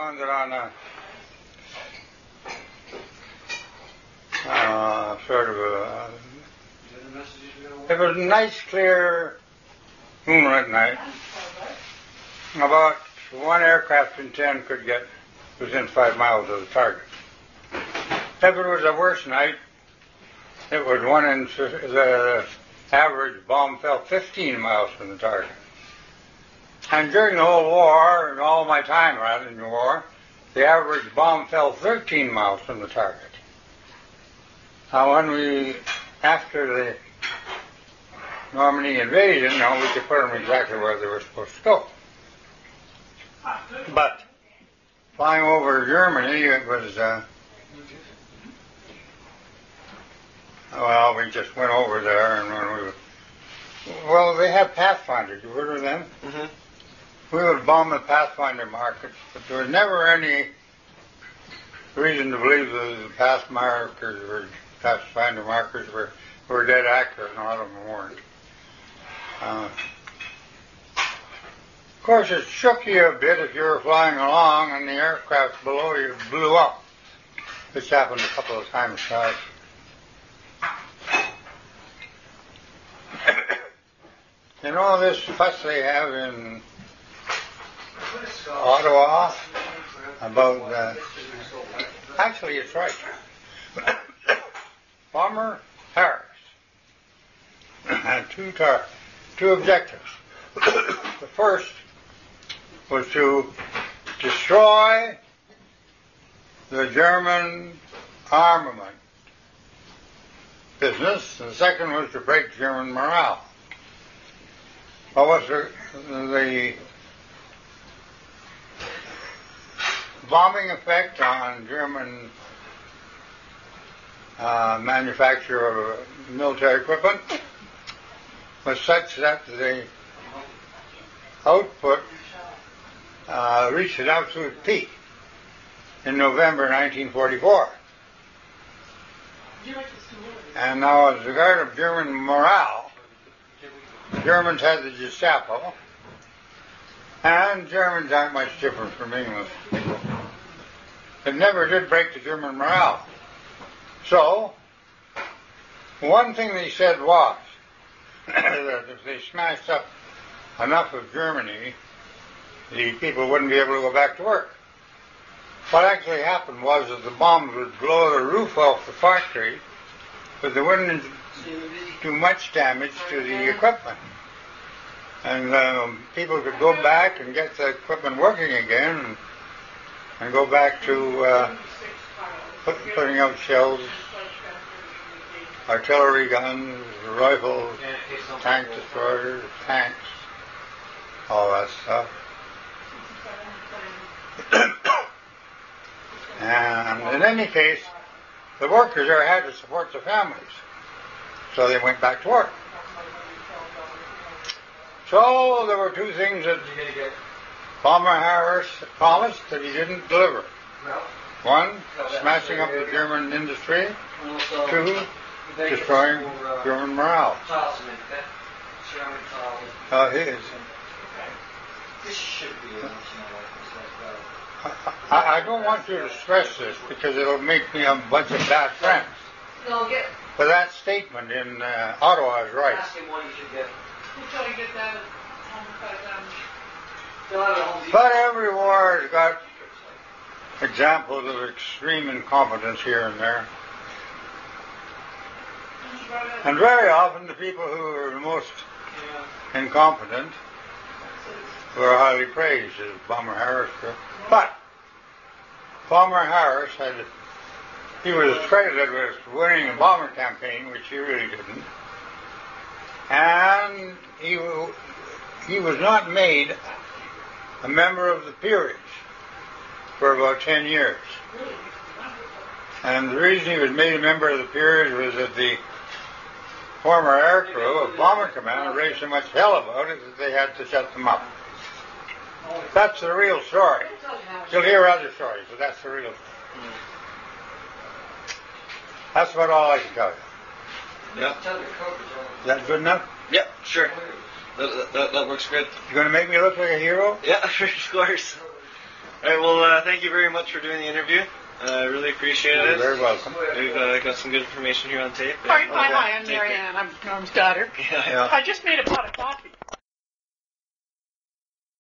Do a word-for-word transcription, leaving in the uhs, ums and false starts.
found it on a uh, sort of a, it was a nice, clear moonlight night. About one aircraft in ten could get within five miles of the target. If it was a worse night, it was one in the average bomb fell fifteen miles from the target. And during the whole war, and all my time rather in the war, the average bomb fell thirteen miles from the target. Now when we, after the Normandy invasion, now we could put them exactly where they were supposed to go. But flying over Germany, it was, uh, well, we just went over there, and when we were, well, they had Pathfinders. You heard of them? Mm-hmm. We would bomb the Pathfinder markets, but there was never any reason to believe that the path markers were, Pathfinder markers were, were dead accurate, and a lot of them weren't. Uh, of course, it shook you a bit if you were flying along and the aircraft below you blew up. This happened a couple of times. Uh, you know this fuss they have in Ottawa about, uh, actually it's right, Bomber Harris had two, tar- two objectives. The first was to destroy the German armament business, and the second was to break German morale. What was the, the bombing effect on German uh, manufacture of military equipment was such that the output uh, reached an absolute peak in November nineteen forty-four. And now, as regard of German morale, the Germans had the Gestapo, and Germans aren't much different from English people. It never did break the German morale. So, one thing they said was that if they smashed up enough of Germany, the people wouldn't be able to go back to work. What actually happened was that the bombs would blow the roof off the factory, but they wouldn't do much damage to the equipment. And um, people could go back and get the equipment working again and, and go back to uh, put, putting out shells, artillery guns, rifles, tank destroyers, tanks, all that stuff. And in any case, the workers there had to support their families, so they went back to work. So there were two things that Bomber Harris promised that he didn't deliver. One, smashing up the German industry. Two, destroying German morale. Uh, his. I, I don't want you to stress this because it'll make me a bunch of bad friends. But that statement in uh, Ottawa is right. But every war has got examples of extreme incompetence here and there. And very often the people who are the most incompetent were highly praised, as Bomber Harris did. But Bomber Harris had, he was credited with winning a bomber campaign, which he really didn't. And he, he was not made a member of the peerage for about ten years. And the reason he was made a member of the peerage was that the former aircrew of Bomber Command raised so much hell about it that they had to shut them up. That's the real story. You'll hear other stories, but that's the real story. That's about all I can tell you. Yeah. Is that good enough? Yeah, sure. That, that, that works good. You going to make me look like a hero? Yeah, of course. All right, well, uh, thank you very much for doing the interview. I uh, really appreciate You're it. very welcome. We've uh, got some good information here on tape. Hi, hi, hi, I'm Mary Ann. I'm Norm's daughter. Yeah. Yeah. I just made a pot of coffee.